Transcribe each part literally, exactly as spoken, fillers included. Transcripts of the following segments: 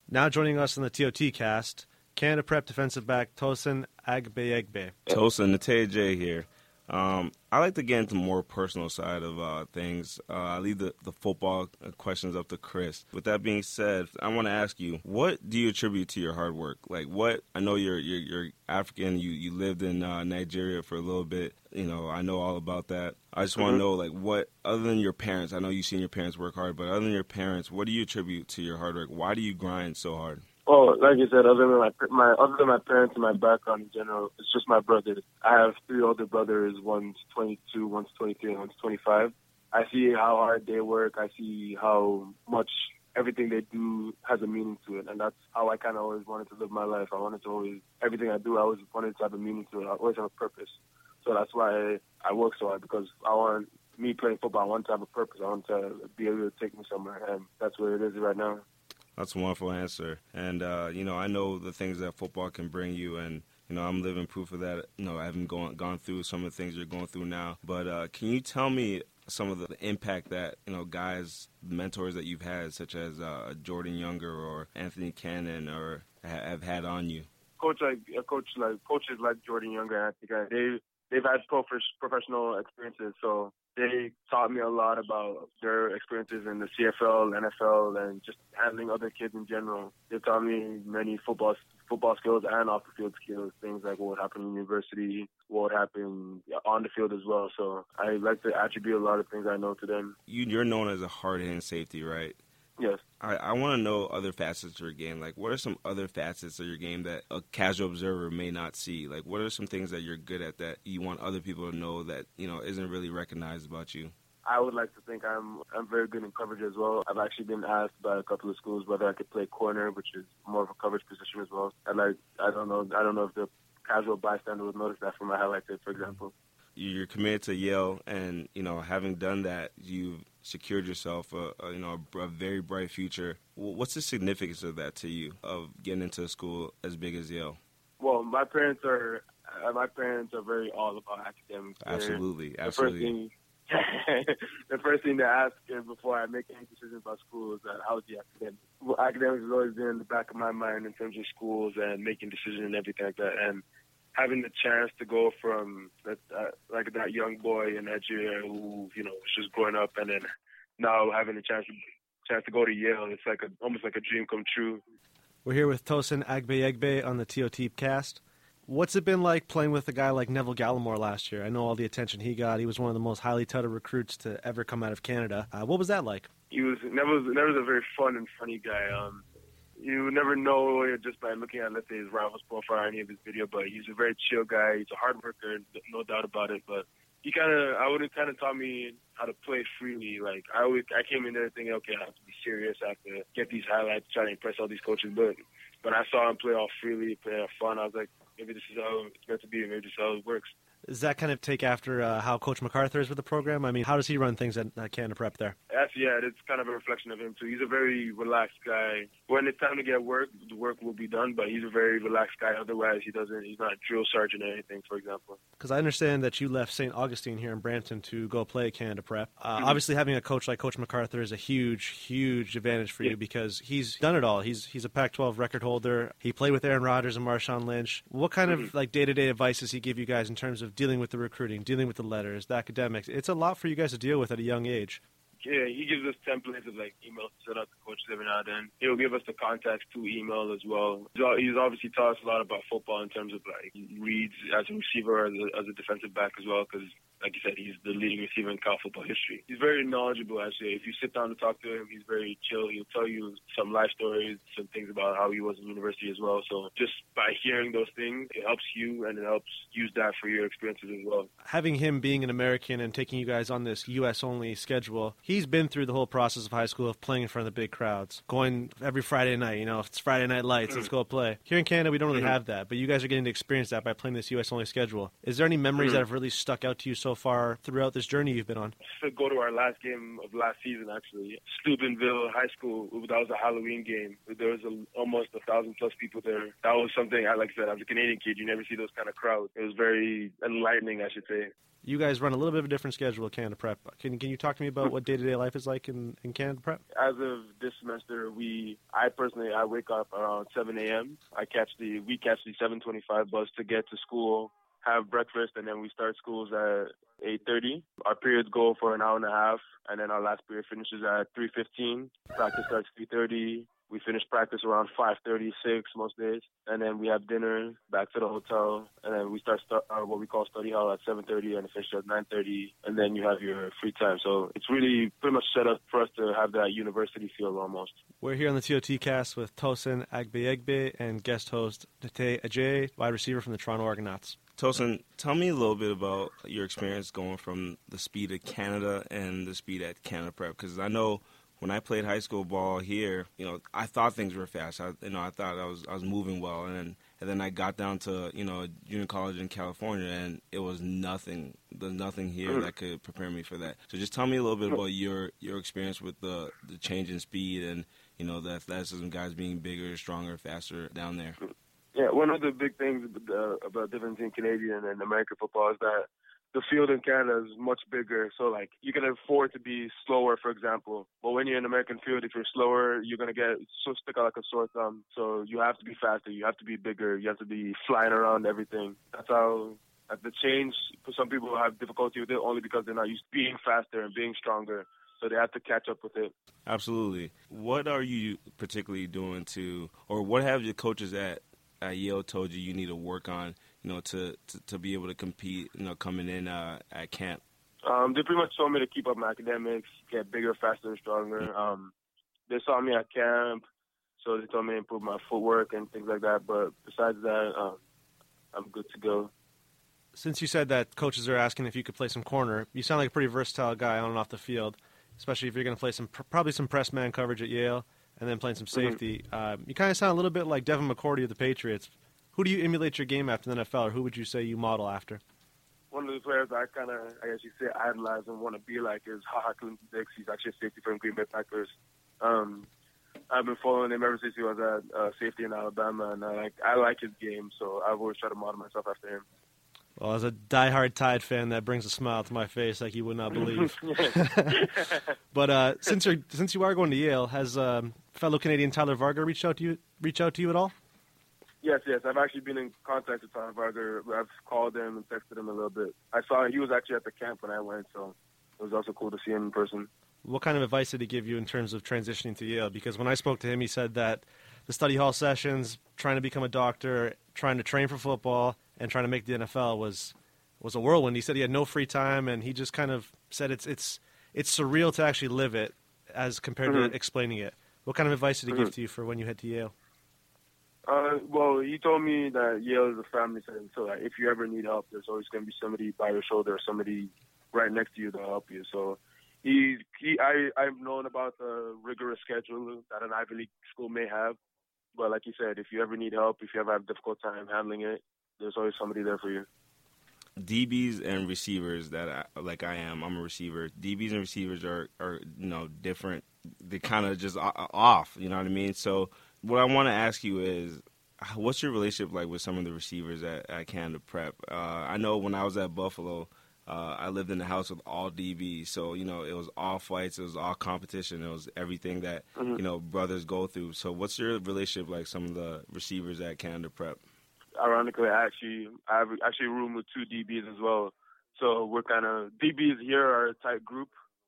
Now joining us on the T O T cast, Canada Prep defensive back Tosin Agbeyegbe. Tosin Nateje here. Um, I like to get into the more personal side of uh, things. Uh, I leave the, the football questions up to Chris. With that being said, I want to ask you, what do you attribute to your hard work? Like, what? I know you're you're, you're African. You you lived in uh, Nigeria for a little bit. You know, I know all about that. I just want to know, like, what other than your parents? I know you've seen your parents work hard, but other than your parents, what do you attribute to your hard work? Why do you grind so hard? Oh, like you said, other than my, my other than my parents and my background in general, it's just my brothers. I have three older brothers. One's twenty-two, one's twenty-three, and one's twenty-five. I see how hard they work. I see how much everything they do has a meaning to it, and that's how I kind of always wanted to live my life. I wanted to always, everything I do, I always wanted to have a meaning to it. I always have a purpose. So that's why I work so hard, because I want, me playing football, I want to have a purpose. I want to be able to take me somewhere, and that's where it is right now. That's a wonderful answer. And, uh, you know, I know the things that football can bring you, and, you know, I'm living proof of that. You know, I haven't gone, gone through some of the things you're going through now. But uh, can you tell me some of the impact that, you know, guys, mentors that you've had, such as uh, Jordan Younger or Anthony Cannon, or ha- have had on you? Coach like a coach like coaches like Jordan Younger and Anthony Cannon, they they've had prof- professional experiences, so they taught me a lot about their experiences in the C F L, N F L, and just handling other kids in general. They taught me many football football skills and off the field skills, things like what would happen in university, what would happen on the field as well. So I like to attribute a lot of things I know to them. You, you're known as a hard-hitting safety, right? Yes. I, I want to know other facets of your game. Like, what are some other facets of your game that a casual observer may not see? Like, what are some things that you're good at that you want other people to know that, you know, isn't really recognized about you? I would like to think I'm I'm very good in coverage as well. I've actually been asked by a couple of schools whether I could play corner, which is more of a coverage position as well. And like, I don't know, I don't know if the casual bystander would notice that from my highlight tape, for example. You're committed to Yale, and, you know, having done that, you've secured yourself a, a you know a, a very bright future. What's the significance of that to you, of getting into a school as big as Yale? Well, my parents are uh, my parents are very all about academics. Absolutely, the absolutely. First thing, the first thing to ask before I make any decision about school is that how's the academics? Well, academics has always been in the back of my mind in terms of schools and making decisions and everything like that. And having the chance to go from that, uh, like that young boy in Nigeria who, you know, was just growing up, and then now having the chance to, chance to go to Yale, it's like a, almost like a dream come true. We're here with Tosin Agbeyegbe on the T O T cast. What's it been like playing with a guy like Neville Gallimore last year? I know all the attention he got. He was one of the most highly touted recruits to ever come out of Canada. Uh, what was that like? He was Neville's, Neville's a very fun and funny guy. Um, You would never know just by looking at, let's say, his Rivals profile or any of his video, but he's a very chill guy. He's a hard worker, no doubt about it. But he kind of, I would have kind of taught me how to play freely. Like, I always, I came in there thinking, okay, I have to be serious. I have to get these highlights, try to impress all these coaches. But when I saw him play all freely, play all fun, I was like, maybe this is how it's meant to be. Maybe this is how it works. Does that kind of take after uh, how Coach MacArthur is with the program? I mean, how does he run things at uh, Canada Prep there? That's, yeah, it's kind of a reflection of him, too. He's a very relaxed guy. When it's time to get work, the work will be done, but he's a very relaxed guy. Otherwise, he doesn't, he's not a drill sergeant or anything, for example. Because I understand that you left Saint Augustine here in Brampton to go play at Canada Prep. Uh, mm-hmm. Obviously, having a coach like Coach MacArthur is a huge, huge advantage for yeah. you because he's done it all. He's he's a Pac twelve record holder. He played with Aaron Rodgers and Marshawn Lynch. What kind mm-hmm. of like day-to-day advice does he give you guys in terms of dealing with the recruiting, dealing with the letters, the academics? It's a lot for you guys to deal with at a young age. Yeah, he gives us templates of like emails to send out to coaches every now and then. He'll give us the contacts to email as well. He's obviously taught us a lot about football in terms of like reads as a receiver, as a, as a defensive back as well, because like you said, he's the leading receiver in college football history. He's very knowledgeable, actually. If you sit down to talk to him, he's very chill. He'll tell you some life stories, some things about how he was in university as well. So just by hearing those things, it helps you, and it helps use that for your experiences as well. Having him being an American and taking you guys on this U S-only schedule, he's been through the whole process of high school of playing in front of the big crowds, going every Friday night. You know, if it's Friday Night Lights, mm-hmm. let's go play. Here in Canada, we don't really mm-hmm. have that, but you guys are getting to experience that by playing this U S-only schedule. Is there any memories mm-hmm. that have really stuck out to you so so far throughout this journey you've been on? To go to our last game of last season, actually. Steubenville High School, that was a Halloween game. There was a, almost a thousand plus people there. That was something, I like I said, as a Canadian kid, you never see those kind of crowds. It was very enlightening, I should say. You guys run a little bit of a different schedule at Canada Prep. Can can you talk to me about what day-to-day life is like in, in Canada Prep? As of this semester, we, I personally, I wake up around seven a.m. I catch the, we catch the seven twenty-five bus to get to school, have breakfast, and then we start schools at eight thirty. Our periods go for an hour and a half, and then our last period finishes at three fifteen. Practice starts three thirty. We finish practice around five thirty, six most days, and then we have dinner, back to the hotel, and then we start, start uh, what we call study hall at seven thirty and finish at nine thirty, and then you have your free time. So it's really pretty much set up for us to have that university feel almost. We're here on the T O T cast with Tosin Agbeyegbe and guest host Dete Ajay, wide receiver from the Toronto Argonauts. Tosin, tell me a little bit about your experience going from the speed of Canada and the speed at Canada Prep, because I know when I played high school ball here, you know, I thought things were fast. I, you know, I thought I was I was moving well, and then, and then I got down to, you know, junior college in California, and it was nothing. There's nothing here that could prepare me for that. So just tell me a little bit about your your experience with the the change in speed and, you know, the athleticism, guys being bigger, stronger, faster down there. Yeah, one of the big things uh, about difference in Canadian and American football is that the field in Canada is much bigger, so like you can afford to be slower, for example. But when you're in American field, if you're slower, you're gonna get so stick out like a sore thumb. So you have to be faster, you have to be bigger, you have to be flying around everything. That's how at the change. Some people have difficulty with it only because they're not used to being faster and being stronger. So they have to catch up with it. Absolutely. What are you particularly doing to, or what have your coaches at at Yale told you you need to work on, you know, to, to, to be able to compete, you know, coming in uh, at camp? Um, they pretty much told me to keep up my academics, get bigger, faster, and stronger. Um, they saw me at camp, so they told me to improve my footwork and things like that. But besides that, um, I'm good to go. Since you said that coaches are asking if you could play some corner, you sound like a pretty versatile guy on and off the field, especially if you're going to play some probably some press man coverage at Yale and then playing some safety. Mm-hmm. Um, you kind of sound a little bit like Devin McCourty of the Patriots. Who do you emulate your game after in the N F L, or who would you say you model after? One of the players I kind of, I guess you say, idolize and want to be like is HaHa Clinton-Dix. He's actually a safety for the Green Bay Packers. Um, I've been following him ever since he was at uh, safety in Alabama, and I like I like his game, so I've always tried to model myself after him. Well, as a diehard Tide fan, that brings a smile to my face like you would not believe. But uh, since you since you are going to Yale, has um, fellow Canadian Tyler Varga reached out to you reach out to you at all? Yes, yes. I've actually been in contact with Tyler Varga. I've called him and texted him a little bit. I saw he was actually at the camp when I went, so it was also cool to see him in person. What kind of advice did he give you in terms of transitioning to Yale? Because when I spoke to him, he said that the study hall sessions, trying to become a doctor, trying to train for football, and trying to make the N F L was was a whirlwind. He said he had no free time, and he just kind of said it's it's it's surreal to actually live it as compared mm-hmm. to explaining it. What kind of advice did he mm-hmm. give to you for when you head to Yale? Uh, well, he told me that Yale is a family setting, so that if you ever need help, there's always going to be somebody by your shoulder or somebody right next to you to help you. So he, he, I, I've known about the rigorous schedule that an Ivy League school may have, but like he said, if you ever need help, if you ever have a difficult time handling it, there's always somebody there for you. D Bs and receivers that I, like I am, I'm a receiver. D Bs and receivers are, are you know, different. They're kind of just off, you know what I mean? So what I want to ask you is, what's your relationship like with some of the receivers at, at Canada Prep? Uh, I know when I was at Buffalo, uh, I lived in the house with all D Bs, so, you know, it was all fights, it was all competition, it was everything that, mm-hmm. you know, brothers go through. So what's your relationship like some of the receivers at Canada Prep? Ironically, I actually, I have actually a room with two D Bs as well. So we're kind of, D Bs here are a tight group.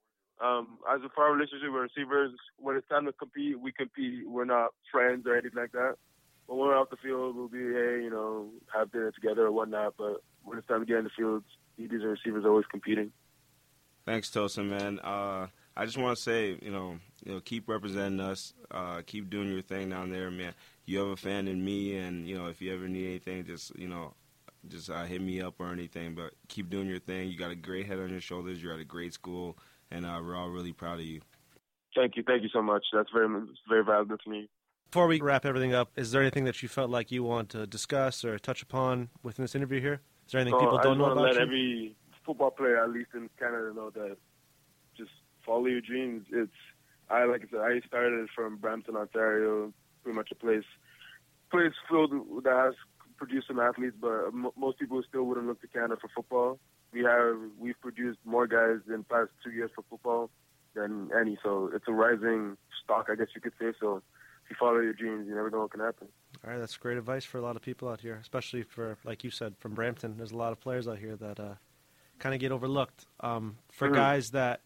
Um, as for our relationship with receivers, when it's time to compete, we compete. We're not friends or anything like that. But when we're off the field, we'll be, hey, you know, have dinner together or whatnot. But when it's time to get in the field, D Bs and receivers are always competing. Thanks, Tosin, man. Uh, I just want to say, you know, you know, keep representing us. Uh, keep doing your thing down there, man. You have a fan in me, and, you know, if you ever need anything, just, you know, just uh, hit me up or anything. But keep doing your thing. You got a great head on your shoulders. You're at a great school. And uh, we're all really proud of you. Thank you. Thank you so much. That's very, very valuable to me. Before we wrap everything up, is there anything that you felt like you want to discuss or touch upon within this interview here? Is there anything uh, people don't know about I just want to let you? every football player, at least in Canada, know that just follow your dreams. It's I like I said, I started from Brampton, Ontario, pretty much a place place filled that has produced some athletes, but m- most people still wouldn't look to Canada for football. We have we've produced more guys in the past two years for football than any, so it's a rising stock, I guess you could say. So if you follow your dreams, you never know what can happen. All right, that's great advice for a lot of people out here, especially for, like you said, from Brampton. There's a lot of players out here that uh, kind of get overlooked. Um, for mm-hmm. guys that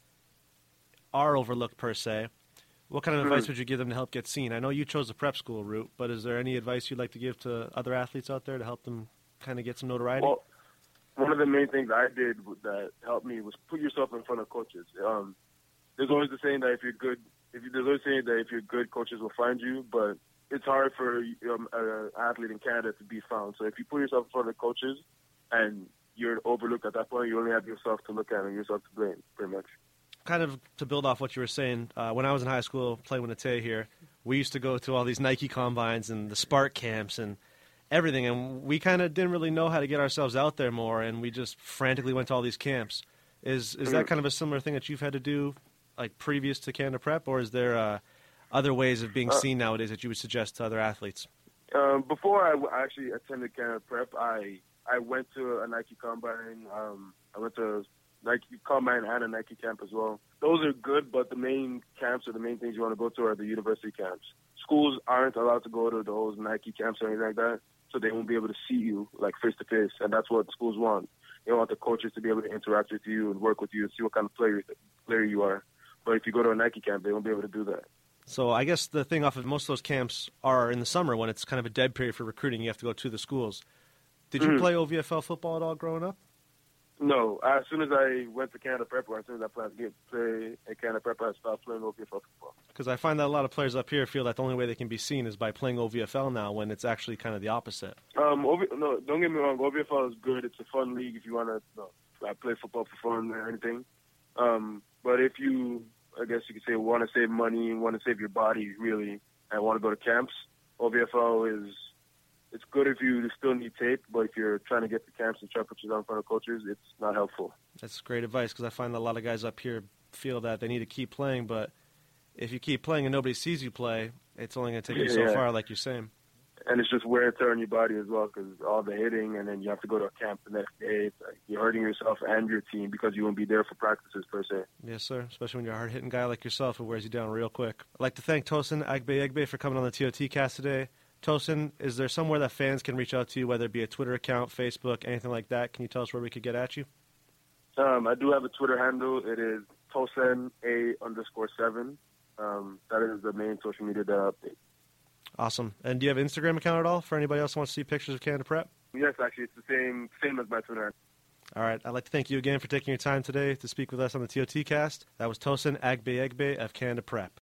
are overlooked per se, what kind of mm-hmm. advice would you give them to help get seen? I know you chose the prep school route, but is there any advice you'd like to give to other athletes out there to help them kind of get some notoriety? Well, one of the main things I did that helped me was put yourself in front of coaches. Um, there's always the saying that if you're good, if you, there's always saying that if you're good, coaches will find you, but it's hard for um, an athlete in Canada to be found. So if you put yourself in front of coaches and you're overlooked at that point, you only have yourself to look at and yourself to blame, pretty much. Kind of to build off what you were saying, uh, when I was in high school playing with Nate here, we used to go to all these Nike combines and the Spark camps and everything, and we kind of didn't really know how to get ourselves out there more, and we just frantically went to all these camps. Is is that kind of a similar thing that you've had to do, like previous to Canada Prep, or is there uh, other ways of being uh, seen nowadays that you would suggest to other athletes? Um, before I w- actually attended Canada Prep, I I went to a Nike combine. Um, I went to Nike combine and a Nike camp as well. Those are good, but the main camps or the main things you want to go to are the university camps. Schools aren't allowed to go to those Nike camps or anything like that, so they won't be able to see you like face to face, and that's what schools want. They want the coaches to be able to interact with you and work with you and see what kind of player player you are. But if you go to a Nike camp, they won't be able to do that. So I guess the thing off of most of those camps are in the summer when it's kind of a dead period for recruiting. You have to go to the schools. Did you mm-hmm. play O V F L football at all growing up? No. As soon as I went to Canada Prep, or as soon as I planned to get play at Canada Prep, I stopped playing O V F L football. Because I find that a lot of players up here feel that the only way they can be seen is by playing O V F L now, when it's actually kind of the opposite. Um, O V, no, don't get me wrong. O V F L is good. It's a fun league if you want to you know, play football for fun or anything. Um, but if you, I guess you could say, want to save money and want to save your body, really, and want to go to camps, O V F L is, it's good if you still need tape, but if you're trying to get to camps and try to put you down in front of coaches, it's not helpful. That's great advice, because I find that a lot of guys up here feel that they need to keep playing, but if you keep playing and nobody sees you play, it's only going to take you yeah. so far, like you're saying. And it's just wear and tear on your body as well, because all the hitting, and then you have to go to a camp the next day. It's like you're hurting yourself and your team because you won't be there for practices, per se. Yes, sir, especially when you're a hard-hitting guy like yourself who wears you down real quick. I'd like to thank Tosin Agbe-Egbe for coming on the T O T cast today. Tosin, is there somewhere that fans can reach out to you, whether it be a Twitter account, Facebook, anything like that? Can you tell us where we could get at you? Um, I do have a Twitter handle. It is Tosin A underscore seven. Um, that is the main social media that I update. Awesome. And do you have an Instagram account at all for anybody else who wants to see pictures of Canada Prep? Yes, actually, it's the same same as my Twitter. All right. I'd like to thank you again for taking your time today to speak with us on the T O T cast. That was Tosin Agbe-Egbe of Canada Prep.